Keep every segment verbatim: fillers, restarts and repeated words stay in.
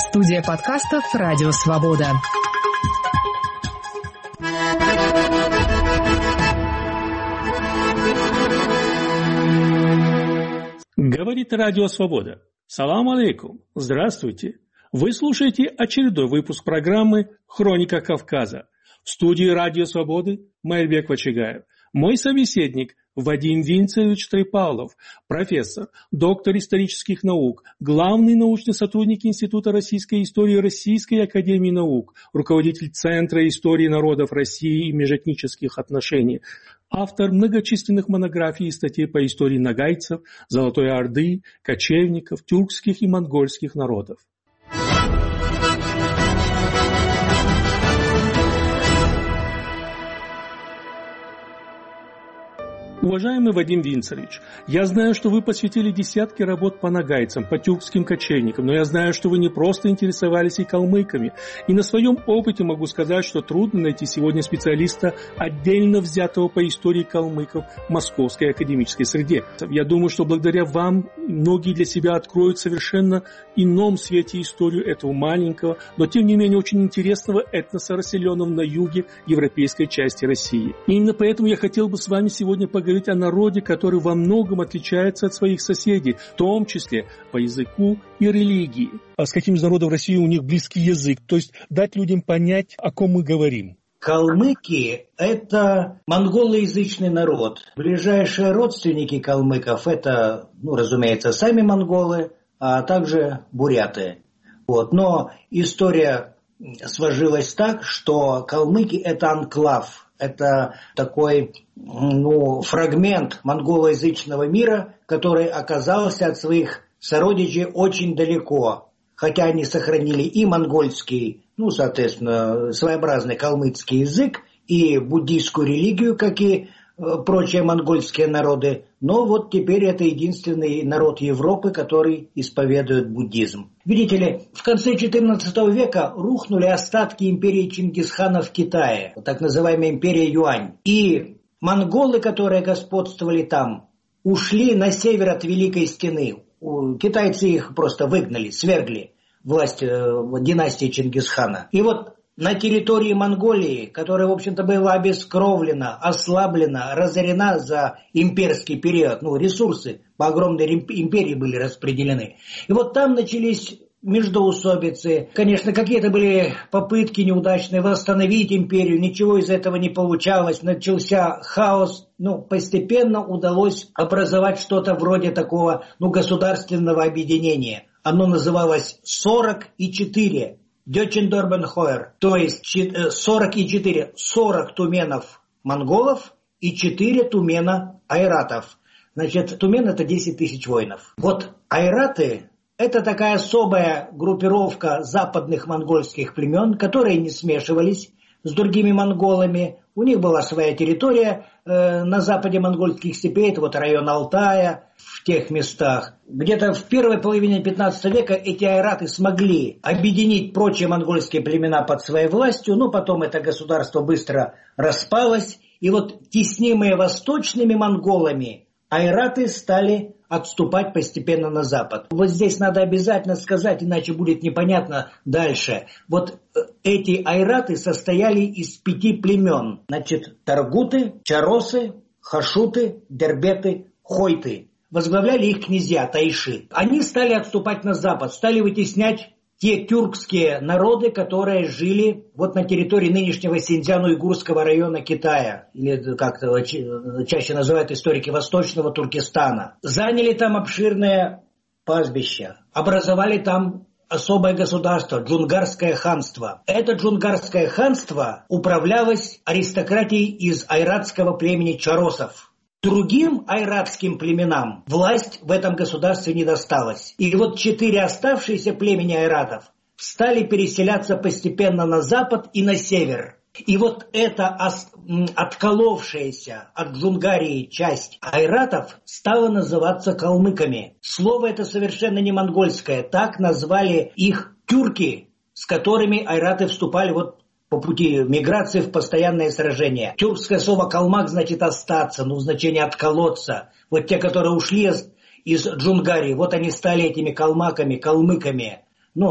Студия подкастов «Радио Свобода». Говорит Радио Свобода. Салам алейкум. Здравствуйте. Вы слушаете очередной выпуск программы «Хроника Кавказа». В студии Радио Свободы Майрбек Вачигаев. Мой собеседник Вадим Винцевич Трипалов, профессор, доктор исторических наук, главный научный сотрудник Института российской истории Российской академии наук, руководитель Центра истории народов России и межэтнических отношений, автор многочисленных монографий и статей по истории нагайцев, Золотой Орды, кочевников, тюркских и монгольских народов. Уважаемый Вадим Винцевич, я знаю, что вы посвятили десятки работ по нагайцам, по тюркским кочевникам, но я знаю, что вы не просто интересовались и калмыками. И на своем опыте могу сказать, что трудно найти сегодня специалиста, отдельно взятого по истории калмыков в московской академической среде. Я думаю, что благодаря вам многие для себя откроют в совершенно ином свете историю этого маленького, но тем не менее очень интересного этноса, расселенного на юге европейской части России. И именно поэтому я хотел бы с вами сегодня поговорить о народе, который во многом отличается от своих соседей, в том числе по языку и религии. А с каким из народов России у них близкий язык? То есть дать людям понять, о ком мы говорим. Калмыки – это монголоязычный народ. Ближайшие родственники калмыков – это, ну, разумеется, сами монголы, а также буряты. Вот. Но история сложилась так, что калмыки – это анклав. Это такой, ну, фрагмент монголоязычного мира, который оказался от своих сородичей очень далеко. Хотя они сохранили и монгольский, ну, соответственно, своеобразный калмыцкий язык, и буддийскую религию, как и прочие монгольские народы. Но вот теперь это единственный народ Европы, который исповедует буддизм. Видите ли, в конце четырнадцатого века рухнули остатки империи Чингисхана в Китае, так называемая империя Юань. И монголы, которые господствовали там, ушли на север от Великой Стены. Китайцы их просто выгнали, свергли власть э, династии Чингисхана. И вот на территории Монголии, которая, в общем-то, была обескровлена, ослаблена, разорена за имперский период, ну, ресурсы по огромной империи были распределены. И вот там начались междоусобицы. Конечно, какие-то были попытки неудачные восстановить империю, ничего из этого не получалось, начался хаос. Ну, постепенно удалось образовать что-то вроде такого, ну, государственного объединения. Оно называлось сорок и четыре. Дёчендорбенхойер, то есть сорок и четыре, сорок туменов монголов и четыре тумена айратов. Значит, тумен это десять тысяч воинов. Вот айраты это такая особая группировка западных монгольских племен, которые не смешивались с другими монголами. У них была своя территория э, на западе монгольских степей, это вот район Алтая, в тех местах. Где-то в первой половине пятнадцатого века эти айраты смогли объединить прочие монгольские племена под своей властью, но потом это государство быстро распалось. И вот теснимые восточными монголами айраты стали отступать постепенно на запад. Вот здесь надо обязательно сказать, иначе будет непонятно дальше. Вот эти айраты состояли из пяти племен. Значит, таргуты, чаросы, хашуты, дербеты, хойты. Возглавляли их князья, тайши. Они стали отступать на запад, стали вытеснять те тюркские народы, которые жили вот на территории нынешнего Синьцзян-Уйгурского района Китая, или как-то чаще называют историки Восточного Туркестана. Заняли там обширное пастбище, образовали там особое государство, Джунгарское ханство. Это Джунгарское ханство управлялось аристократией из айратского племени чаросов. Другим айратским племенам власть в этом государстве не досталась. И вот четыре оставшиеся племени айратов стали переселяться постепенно на запад и на север. И вот эта отколовшаяся от Джунгарии часть айратов стала называться калмыками. Слово это совершенно не монгольское. Так назвали их тюрки, с которыми айраты вступали вот по пути миграции в постоянные сражения. Тюркское слово «калмак» значит «остаться», ну, значение «отколоться». Вот те, которые ушли из Джунгарии, вот они стали этими калмаками, калмыками. Ну,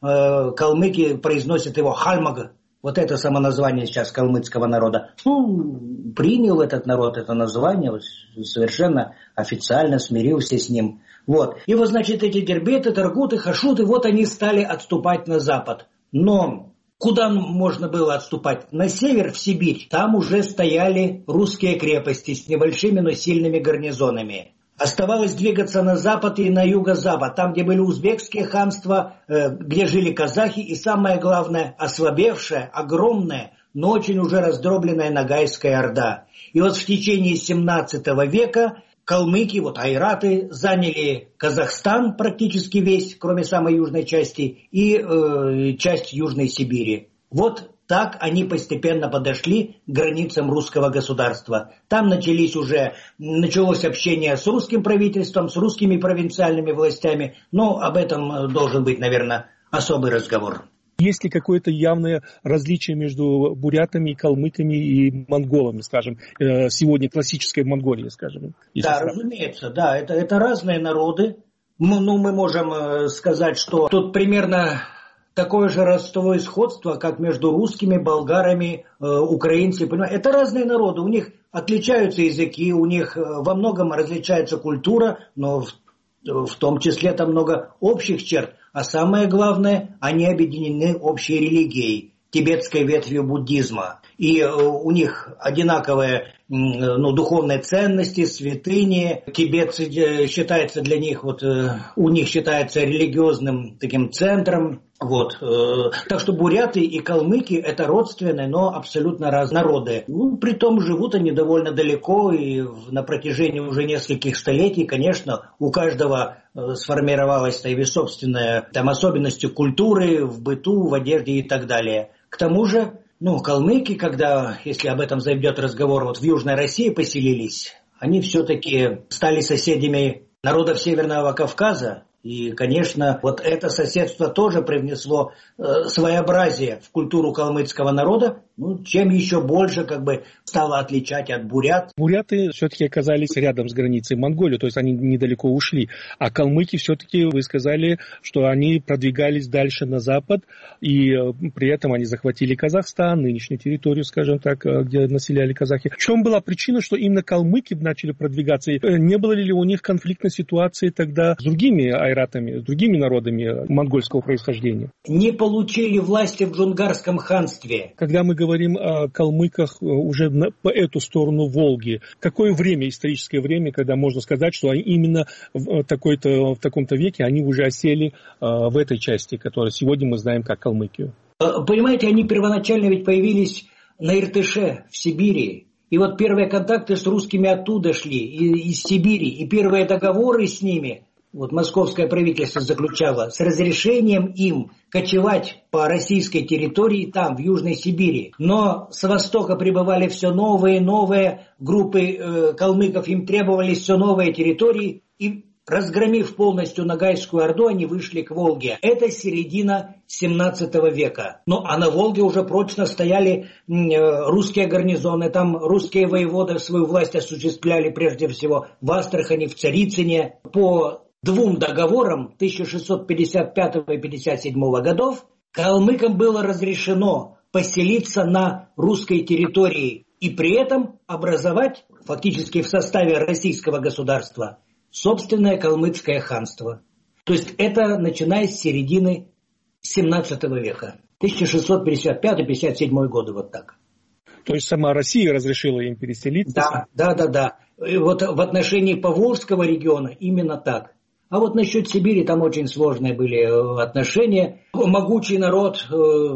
э, калмыки произносят его хальмаг. Вот это самоназвание сейчас калмыцкого народа. Ну, принял этот народ это название, вот, совершенно официально смирился с ним. Вот. И вот, значит, эти дербеты, таргуты, хашуты, вот они стали отступать на запад. Но куда можно было отступать? На север, в Сибирь. Там уже стояли русские крепости с небольшими, но сильными гарнизонами. Оставалось двигаться на запад и на юго-запад, там, где были узбекские ханства, где жили казахи, и самое главное, ослабевшая, огромная, но очень уже раздробленная Ногайская Орда. И вот в течение семнадцатого века калмыки, вот айраты, заняли Казахстан практически весь, кроме самой южной части, и э, часть Южной Сибири. Вот так они постепенно подошли к границам русского государства. Там начались уже, началось общение с русским правительством, с русскими провинциальными властями. Но об этом должен быть, наверное, особый разговор. Есть ли какое-то явное различие между бурятами, калмыками и монголами, скажем, сегодня классической Монголии, скажем? Да, сравнивать. Разумеется, да, это, это разные народы. Ну, мы можем сказать, что тут примерно такое же родство и сходство, как между русскими, болгарами, э, украинцами. Понимаете? Это разные народы, у них отличаются языки, у них во многом различается культура, но в, в том числе там много общих черт. А самое главное, они объединены общей религией, тибетской ветвью буддизма. И э, у них одинаковые ну, духовные ценности, святыни. Тибет считается для них, вот, э, у них считается религиозным таким центром. Вот. Так что буряты и калмыки это родственные, но абсолютно разные народы. Ну, притом живут они довольно далеко и на протяжении уже нескольких столетий, конечно, у каждого сформировалась и собственная там, особенности культуры в быту, в одежде и так далее. К тому же, ну, калмыки, когда, если об этом зайдет разговор, вот в Южной России поселились, они все-таки стали соседями народов Северного Кавказа. И, конечно, вот это соседство тоже привнесло э, своеобразие в культуру калмыцкого народа, ну, чем еще больше как бы стало отличать от бурят. Буряты все-таки оказались рядом с границей Монголии, то есть они недалеко ушли. А калмыки все-таки, вы сказали, что они продвигались дальше на запад, и э, при этом они захватили Казахстан, нынешнюю территорию, скажем так, э, где населяли казахи. В чем была причина, что именно калмыки начали продвигаться? И, э, не было ли у них конфликтной ситуации тогда с другими айратами, с другими народами монгольского происхождения? Не получили власти в Джунгарском ханстве. Когда мы говорим о калмыках уже на, по эту сторону Волги, какое время, историческое время, когда можно сказать, что они именно в, такой-то, в таком-то веке они уже осели а, в этой части, которую сегодня мы знаем как Калмыкию? Понимаете, они первоначально ведь появились на Иртыше, в Сибири. И вот первые контакты с русскими оттуда шли, из Сибири, и первые договоры с ними, вот московское правительство заключало, с разрешением им кочевать по российской территории там, в Южной Сибири. Но с востока прибывали все новые и новые группы э, калмыков, им требовались все новые территории, и разгромив полностью Ногайскую Орду, они вышли к Волге. Это середина семнадцатого века. Ну, а на Волге уже прочно стояли э, русские гарнизоны, там русские воеводы свою власть осуществляли прежде всего в Астрахани, в Царицыне. По двум договорам тысяча шестьсот пятьдесят пятого и пятьдесят седьмого годов калмыкам было разрешено поселиться на русской территории и при этом образовать фактически в составе российского государства собственное калмыцкое ханство. То есть это начиная с середины семнадцатого века. тысяча шестьсот пятьдесят пятый — пятьдесят седьмой годы, вот так. То есть сама Россия разрешила им переселиться? Да, да, да, да. И вот в отношении Поволжского региона именно так. А вот насчет Сибири там очень сложные были отношения. Могучий народ,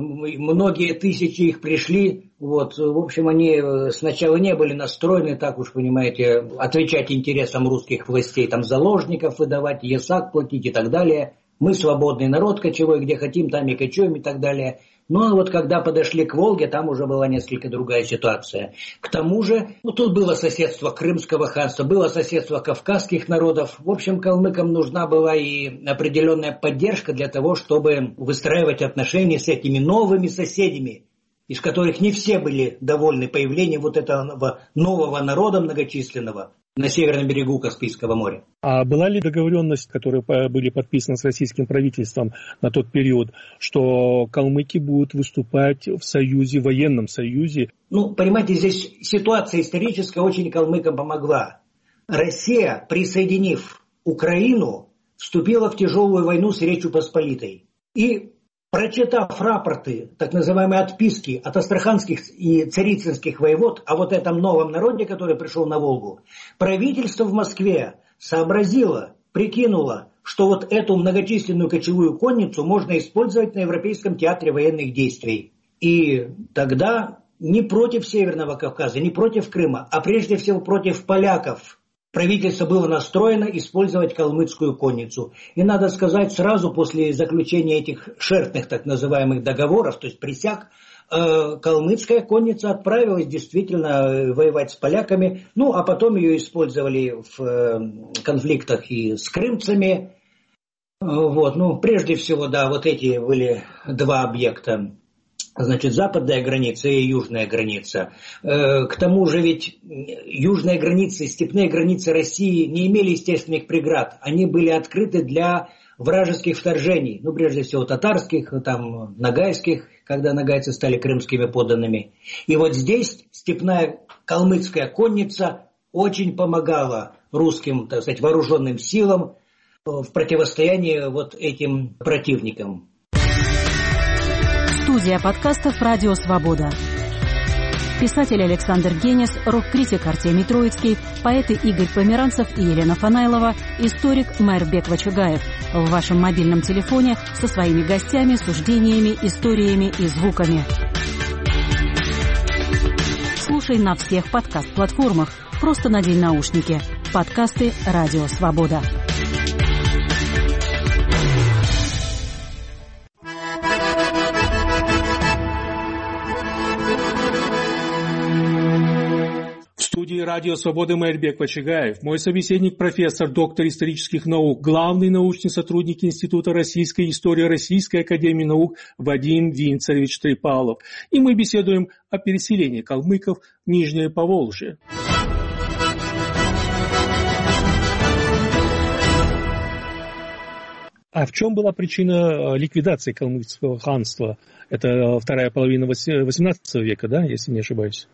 многие тысячи их пришли. Вот, в общем, они сначала не были настроены, так уж понимаете, отвечать интересам русских властей, там заложников выдавать, ясак платить и так далее. Мы свободный народ кочевой, где хотим, там и кочуем и так далее. Но вот когда подошли к Волге, там уже была несколько другая ситуация. К тому же, ну, тут было соседство Крымского ханства, было соседство кавказских народов. В общем, калмыкам нужна была и определенная поддержка для того, чтобы выстраивать отношения с этими новыми соседями, из которых не все были довольны появлением вот этого нового народа многочисленного. на северном берегу Каспийского моря. А была ли договоренность, которая были подписаны с российским правительством на тот период, что калмыки будут выступать в союзе, военном союзе? Ну, понимаете, здесь ситуация историческая очень калмыкам помогла. Россия, присоединив Украину, вступила в тяжелую войну с Речью Посполитой. И, прочитав рапорты, так называемые отписки от астраханских и царицынских воевод о вот этом новом народе, который пришел на Волгу, правительство в Москве сообразило, прикинуло, что вот эту многочисленную кочевую конницу можно использовать на Европейском театре военных действий. И тогда не против Северного Кавказа, не против Крыма, а прежде всего против поляков правительство было настроено использовать калмыцкую конницу. И надо сказать, сразу после заключения этих шертных так называемых договоров, то есть присяг, э, калмыцкая конница отправилась действительно воевать с поляками. Ну, а потом ее использовали в э, конфликтах и с крымцами. Вот, ну, прежде всего, да, вот эти были два объекта. Значит, западная граница и южная граница. К тому же ведь южная граница и степные границы России не имели естественных преград. Они были открыты для вражеских вторжений. Ну, прежде всего, татарских, там, ногайских, когда ногайцы стали крымскими подданными. И вот здесь степная калмыцкая конница очень помогала русским, так сказать, вооруженным силам в противостоянии вот этим противникам. Студия подкастов «Радио Свобода». Писатель Александр Генис, рок-критик Артемий Троицкий, поэты Игорь Померанцев и Елена Фанаилова, историк Майрбек Вачугаев. В вашем мобильном телефоне со своими гостями, суждениями, историями и звуками. Слушай на всех подкаст-платформах. Просто надень наушники. Подкасты «Радио Свобода». В студии «Радио Свобода» Майрбек Вачугаев, мой собеседник, профессор, доктор исторических наук, главный научный сотрудник Института российской истории Российской академии наук Вадим Винцерович Трипалов. И мы беседуем о переселении калмыков в Нижнее Поволжье. А в чем была причина ликвидации калмыцкого ханства? Это вторая половина восемнадцатого века, да, если не ошибаюсь?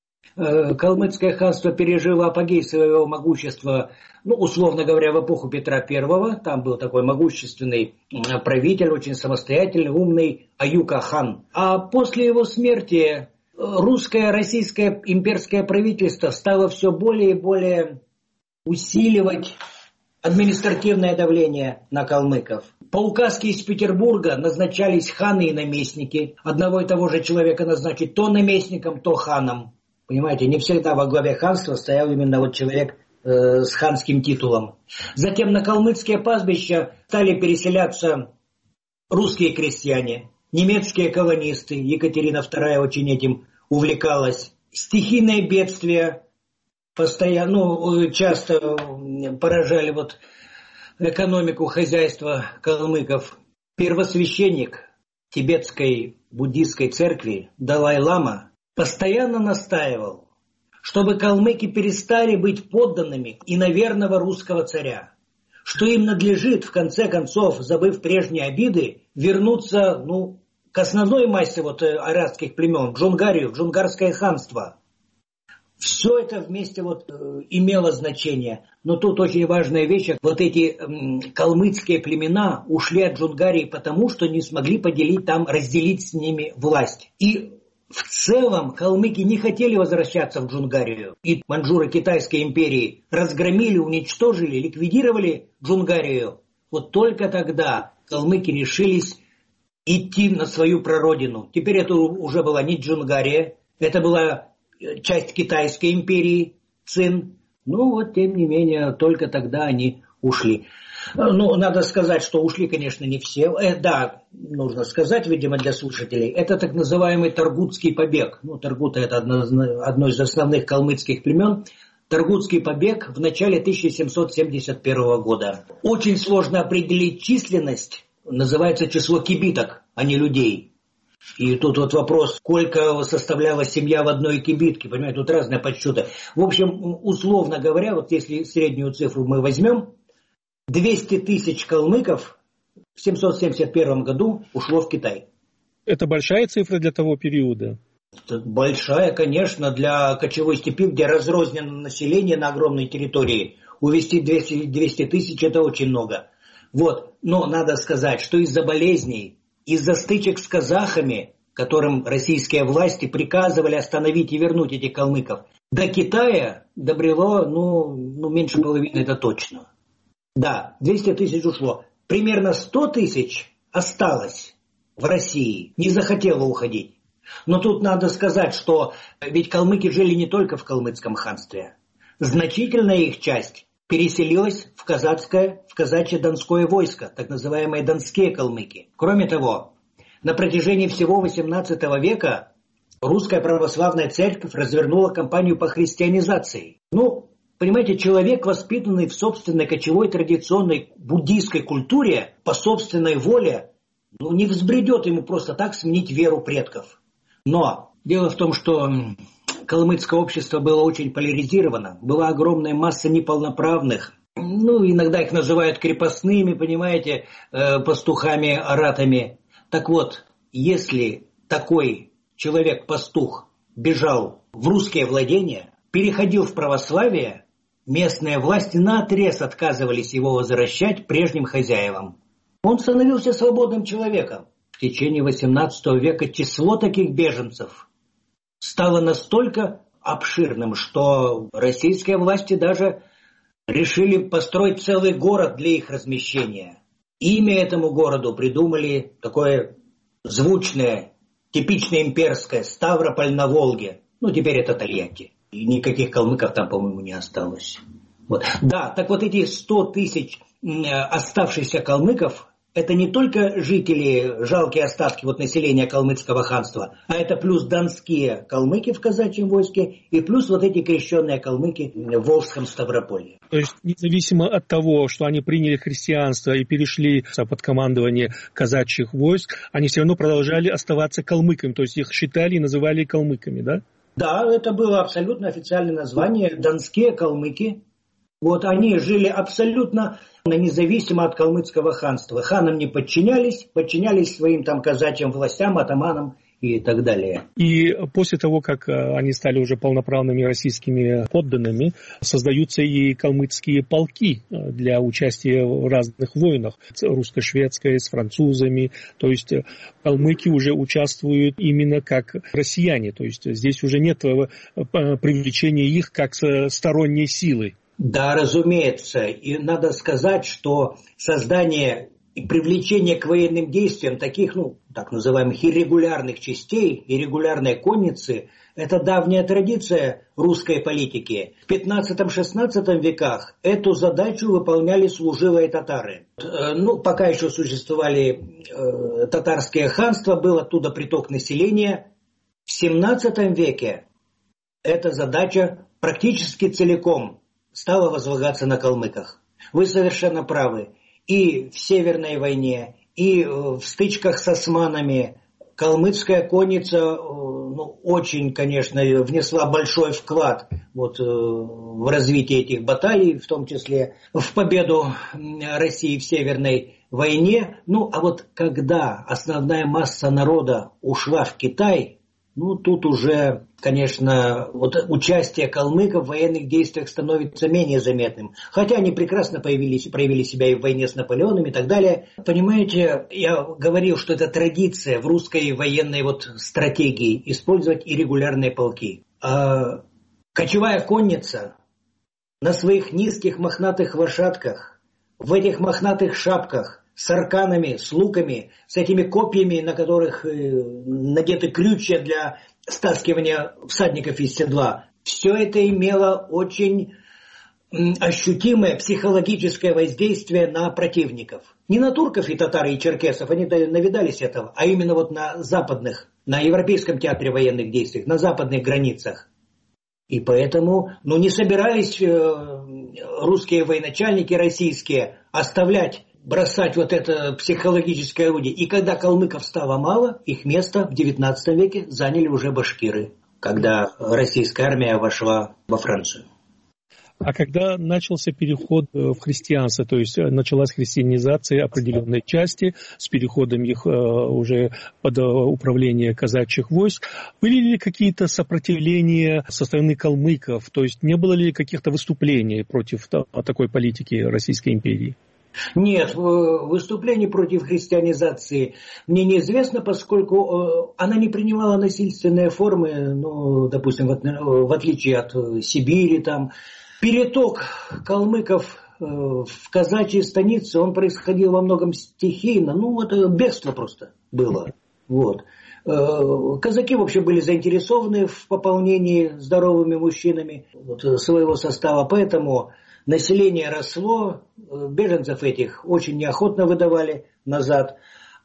Калмыцкое ханство пережило апогей своего могущества, ну, условно говоря, в эпоху Петра Первого. Там был такой могущественный правитель, очень самостоятельный, умный Аюка-хан. А после его смерти русское, российское имперское правительство стало все более и более усиливать административное давление на калмыков. По указке из Петербурга назначались ханы и наместники. Одного и того же человека назначить то наместником, то ханом. Понимаете, не всегда во главе ханства стоял именно вот человек э, с ханским титулом. Затем на калмыцкие пастбища стали переселяться русские крестьяне, немецкие колонисты. Екатерина Вторая очень этим увлекалась. Стихийные бедствия постоянно, ну, часто поражали вот экономику хозяйства калмыков. Первосвященник тибетской буддийской церкви Далай-лама постоянно настаивал, чтобы калмыки перестали быть подданными иноверного русского царя, что им надлежит, в конце концов, забыв прежние обиды, вернуться, ну, к основной массе вот арадских племен, в Джунгарию, в Джунгарское ханство. Все это вместе вот э, имело значение. Но тут очень важная вещь. Вот эти э, калмыцкие племена ушли от Джунгарии потому, что не смогли поделить там, разделить с ними власть. И в целом калмыки не хотели возвращаться в Джунгарию. И маньчжуры Китайской империи разгромили, уничтожили, ликвидировали Джунгарию. Вот только тогда калмыки решились идти на свою прародину. Теперь это уже была не Джунгария, это была часть Китайской империи, Цин. Ну вот, тем не менее, только тогда они ушли. Ну, надо сказать, что ушли, конечно, не все. Э, да, нужно сказать, видимо, для слушателей, это так называемый Таргутский побег. Ну, Таргута — это одно, одно из основных калмыцких племен. Таргутский побег в начале тысяча семьсот семьдесят первого года. Очень сложно определить численность, называется число кибиток, а не людей. И тут вот вопрос, сколько составляла семья в одной кибитке, понимаете, тут разные подсчеты. В общем, условно говоря, вот если среднюю цифру мы возьмем, двести тысяч калмыков в семьсот семьдесят первом году ушло в Китай. Это большая цифра для того периода? Это большая, конечно, для кочевой степи, где разрознено население на огромной территории. Увезти двести тысяч – это очень много. Вот. Но надо сказать, что из-за болезней, из-за стычек с казахами, которым российские власти приказывали остановить и вернуть этих калмыков, до Китая добрело, ну, ну меньше половины, это точно. Да, двести тысяч ушло. Примерно сто тысяч осталось в России, не захотело уходить. Но тут надо сказать, что ведь калмыки жили не только в калмыцком ханстве. Значительная их часть переселилась в казацкое, в казачье донское войско, так называемые донские калмыки. Кроме того, на протяжении всего восемнадцатого века русская православная церковь развернула кампанию по христианизации. Ну, понимаете, человек, воспитанный в собственной кочевой традиционной буддийской культуре, по собственной воле, ну, не взбредет ему просто так сменить веру предков. Но дело в том, что калмыцкое общество было очень поляризировано, была огромная масса неполноправных, ну, иногда их называют крепостными, понимаете, э, пастухами, аратами. Так вот, если такой человек-пастух бежал в русские владения, переходил в православие, местные власти наотрез отказывались его возвращать прежним хозяевам. Он становился свободным человеком. В течение восемнадцатого века число таких беженцев стало настолько обширным, что российские власти даже решили построить целый город для их размещения. Имя этому городу придумали такое звучное, типичное имперское, Ставрополь на Волге. Ну, теперь это Тольятти. И никаких калмыков там, по-моему, не осталось. Вот. Да, так вот эти сто тысяч оставшихся калмыков, это не только жители, жалкие остатки вот населения калмыцкого ханства, а это плюс донские калмыки в казачьем войске и плюс вот эти крещенные калмыки в Волжском Ставрополье. То есть независимо от того, что они приняли христианство и перешли под командование казачьих войск, они все равно продолжали оставаться калмыками, то есть их считали и называли калмыками, да? Да, это было абсолютно официальное название, донские калмыки. Вот они жили абсолютно независимо от калмыцкого ханства. Ханам не подчинялись, подчинялись своим там казачьим властям, атаманам и так далее. И после того, как они стали уже полноправными российскими подданными, создаются и калмыцкие полки для участия в разных войнах, русско-шведской, с французами. То есть калмыки уже участвуют именно как россияне. То есть здесь уже нет привлечения их как сторонней силы. Да, разумеется. И надо сказать, что создание и привлечение к военным действиям таких, ну, так называемых иррегулярных частей, иррегулярной конницы, это давняя традиция русской политики. В пятнадцатом-шестнадцатом веках эту задачу выполняли служилые татары. Ну, пока еще существовали э, татарские ханства, был оттуда приток населения. В семнадцатом веке эта задача практически целиком стала возлагаться на калмыках. Вы совершенно правы. И в Северной войне, и в стычках с османами калмыцкая конница, ну, очень, конечно, внесла большой вклад вот, в развитие этих баталий, в том числе в победу России в Северной войне. Ну, а вот когда основная масса народа ушла в Китай, ну, тут уже, конечно, вот участие калмыков в военных действиях становится менее заметным. Хотя они прекрасно появились, проявили себя и в войне с Наполеоном и так далее. Понимаете, я говорил, что это традиция в русской военной вот стратегии использовать иррегулярные полки. А кочевая конница на своих низких мохнатых лошадках, в этих мохнатых шапках, с арканами, с луками, с этими копьями, на которых э, надеты крючья для стаскивания всадников из седла. Все это имело очень м, ощутимое психологическое воздействие на противников. Не на турков и татар и черкесов, они навидались этого, а именно вот на западных, на Европейском театре военных действий, на западных границах. И поэтому, ну, не собирались э, русские военачальники российские оставлять бросать вот это психологическое орудие. И когда калмыков стало мало, их место в девятнадцатом веке заняли уже башкиры, когда российская армия вошла во Францию. А когда начался переход в христианство, то есть началась христианизация определенной части с переходом их уже под управление казачьих войск, были ли какие-то сопротивления со стороны калмыков, то есть не было ли каких-то выступлений против такой политики Российской империи? Нет, выступлений против христианизации мне неизвестно, поскольку она не принимала насильственные формы, ну, допустим, в отличие от Сибири там. Переток калмыков в казачьи станицы, он происходил во многом стихийно, ну вот бегство просто было. Вот. Казаки вообще были заинтересованы в пополнении здоровыми мужчинами вот, своего состава, поэтому население росло, беженцев этих очень неохотно выдавали назад.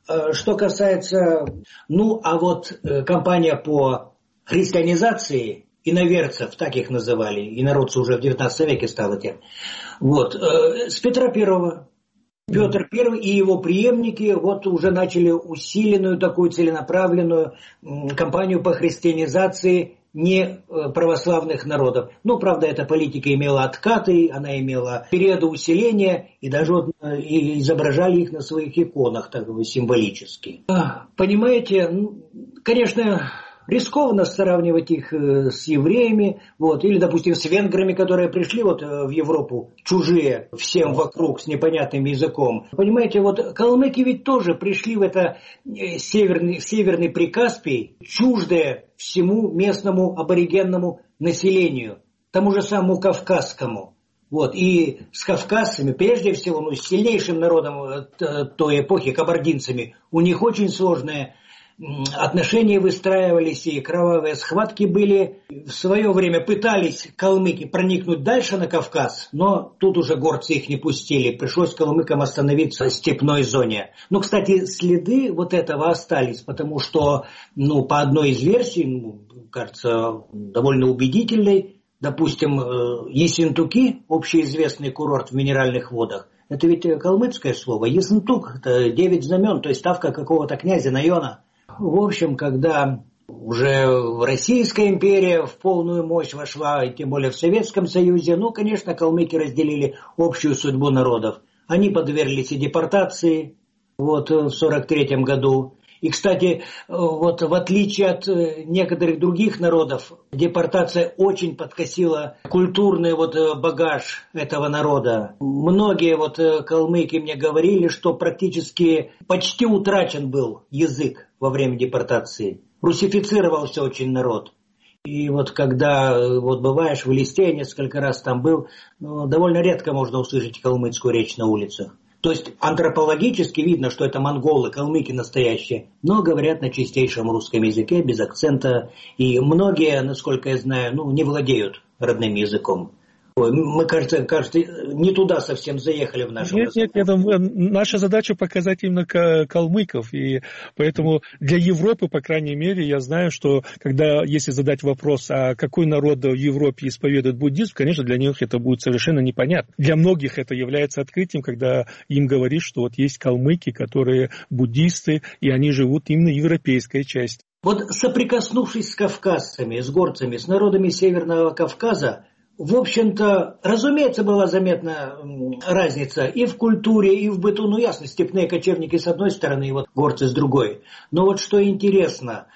Что касается, ну а вот кампания по христианизации иноверцев, так их называли, инородцы уже в девятнадцатом веке стало тем. Вот, э, с Петра Первого. Петр Первый и его преемники вот уже начали усиленную такую целенаправленную м, кампанию по христианизации неправославных народов. Ну, правда, эта политика имела откаты, она имела периоды усиления, и даже вот, э, и изображали их на своих иконах, так бы символически. А, понимаете, ну, конечно, рискованно сравнивать их с евреями, вот, или, допустим, с венграми, которые пришли вот в Европу, чужие всем вокруг, с непонятным языком. Понимаете, вот калмыки ведь тоже пришли в это северный, в северный Прикаспий, чуждое всему местному аборигенному населению, тому же самому кавказскому. Вот, и с кавказцами, прежде всего, ну, с сильнейшим народом той эпохи, кабардинцами, у них очень сложная отношения выстраивались и кровавые схватки были. В свое время пытались калмыки проникнуть дальше на Кавказ, но тут уже горцы их не пустили. Пришлось калмыкам остановиться в степной зоне. Ну, кстати, следы вот этого остались, потому что, ну, по одной из версий, ну, кажется, довольно убедительной, допустим, Ессентуки, общеизвестный курорт в Минеральных водах, это ведь калмыцкое слово. Ессентук – это девять знамен, то есть ставка какого-то князя Найона. В общем, когда уже Российская империя в полную мощь вошла, и тем более в Советском Союзе, ну, конечно, калмыки разделили общую судьбу народов. Они подверглись и депортации вот, в сорок третьем году. И, кстати, вот в отличие от некоторых других народов, депортация очень подкосила культурный вот багаж этого народа. Многие вот калмыки мне говорили, что практически почти утрачен был язык во время депортации. Русифицировался очень народ. И вот когда вот бываешь в Элисте, несколько раз там был, ну, довольно редко можно услышать калмыцкую речь на улицах. То есть антропологически видно, что это монголы, калмыки настоящие, но говорят на чистейшем русском языке, без акцента. И многие, насколько я знаю, ну, не владеют родным языком. Ой, мы, кажется, кажется, не туда совсем заехали в нашем Нет, нет, нет, наша задача показать именно калмыков, и поэтому для Европы, по крайней мере, я знаю, что когда, если задать вопрос, а какой народ в Европе исповедует буддизм, конечно, для них это будет совершенно непонятно. Для многих это является открытием, когда им говоришь, что вот есть калмыки, которые буддисты, и они живут именно в европейской части. Вот соприкоснувшись с кавказцами, с горцами, с народами Северного Кавказа, в общем-то, разумеется, была заметна разница и в культуре, и в быту. Ну, ясно, степные кочевники с одной стороны, и вот горцы с другой. Но вот что интересно,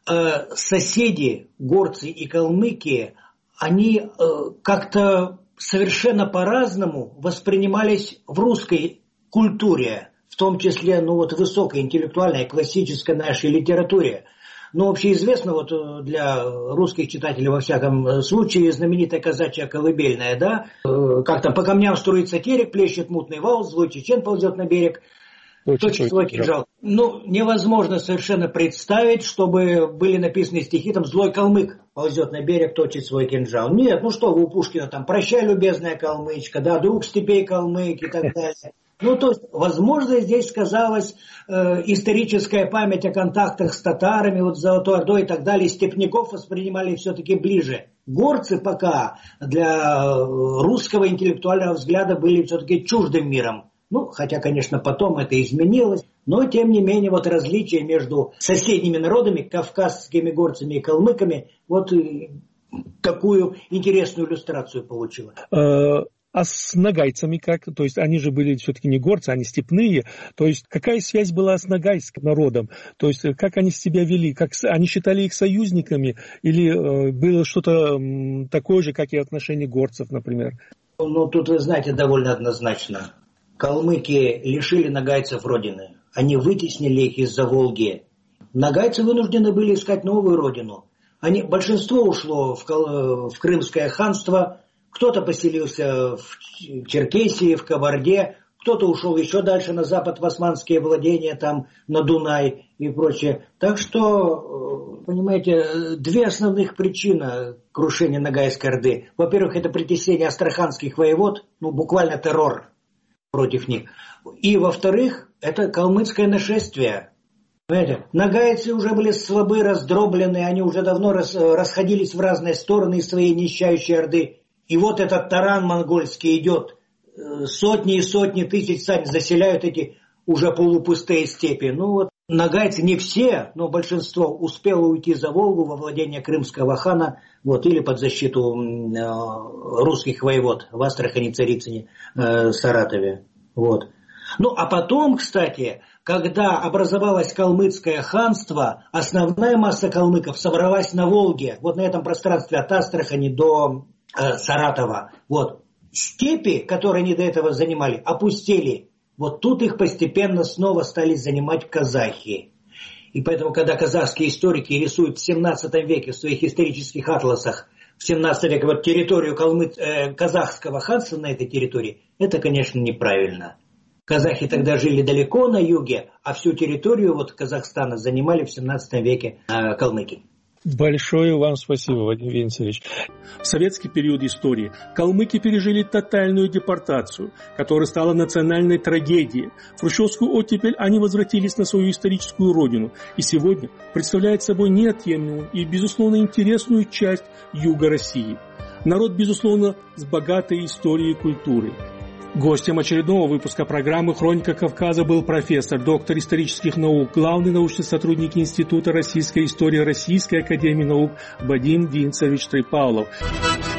соседи, горцы и калмыки, они как-то совершенно по-разному воспринимались в русской культуре, в том числе, ну, вот высокой интеллектуальной, классической нашей литературе. Ну, общеизвестно вот для русских читателей во всяком случае знаменитая казачья колыбельная, да? Как там по камням струится терек, плещет мутный вал, злой чечен ползет на берег, точит свой кинжал. Ну, невозможно совершенно представить, чтобы были написаны стихи, там злой калмык ползет на берег, точит свой кинжал. Нет, ну что вы у Пушкина там, прощай, любезная калмычка, да, друг степей калмык и так далее. Ну, то есть, возможно, здесь сказалась э, историческая память о контактах с татарами, вот Золотой Ордой и так далее. Степняков воспринимали все-таки ближе. Горцы пока для русского интеллектуального взгляда были все-таки чуждым миром. Ну, хотя, конечно, потом это изменилось, но, тем не менее, вот различия между соседними народами, кавказскими горцами и калмыками, вот такую интересную иллюстрацию получила. А с нагайцами как? То есть они же были все-таки не горцы, они степные. То есть какая связь была с нагайским народом? То есть как они себя вели? Как они считали их союзниками? Или э, было что-то м, такое же, как и отношение горцев, например? Ну, тут, вы знаете, довольно однозначно. Калмыки лишили нагайцев родины. Они вытеснили их из-за Волги. Нагайцы вынуждены были искать новую родину. Они, большинство ушло в, в Крымское ханство. Кто-то поселился в Черкесии, в Кабарде, кто-то ушел еще дальше на запад в османские владения, там на Дунай и прочее. Так что, понимаете, две основных причины крушения Ногайской Орды. Во-первых, это притеснение астраханских воевод, ну буквально террор против них. И во-вторых, это калмыцкое нашествие. Понимаете, нагайцы уже были слабы, раздроблены, они уже давно рас, расходились в разные стороны из своей нищающей Орды. И вот этот таран монгольский идет, сотни и сотни тысяч сами заселяют эти уже полупустые степи. Ну вот нагайцы не все, но большинство успело уйти за Волгу во владение крымского хана, вот, или под защиту э, русских воевод в Астрахани, Царицыне, э, Саратове. Вот. Ну а потом, кстати, когда образовалось калмыцкое ханство, основная масса калмыков собралась на Волге, вот на этом пространстве от Астрахани до Саратова. Вот. Степи, которые они до этого занимали, опустели. Вот тут их постепенно снова стали занимать казахи. И поэтому, когда казахские историки рисуют в семнадцатом веке в своих исторических атласах, в семнадцатом веке вот территорию калмы... э, казахского ханства на этой территории, это, конечно, неправильно. Казахи тогда жили далеко на юге, а всю территорию вот Казахстана занимали в семнадцатом веке э, калмыки. Большое вам спасибо, Вадим Винцевич. В советский период истории калмыки пережили тотальную депортацию, которая стала национальной трагедией. В хрущевскую оттепель они возвратились на свою историческую родину и сегодня представляют собой неотъемлемую и, безусловно, интересную часть юга России. Народ, безусловно, с богатой историей и культурой. Гостем очередного выпуска программы «Хроника Кавказа» был профессор, доктор исторических наук, главный научный сотрудник Института российской истории Российской академии наук Вадим Винцевич Трипалов.